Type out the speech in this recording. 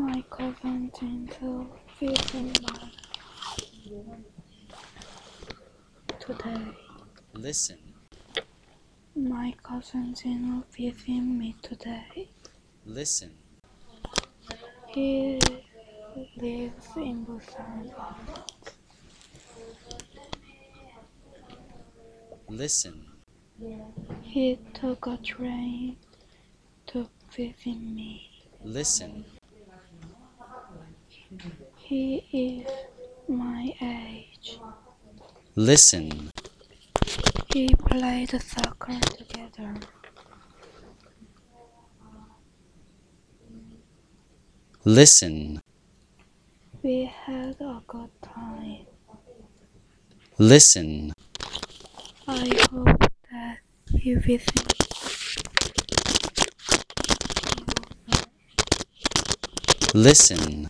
My cousin Jinzo visiting today. Listen. My cousin Jinzo visiting me today. Listen. He lives in Busan. Listen. He took a train to visit me. Listen. He is my age. Listen. We played soccer together. Listen. We had a good time. Listen. I hope that he visits you. Listen.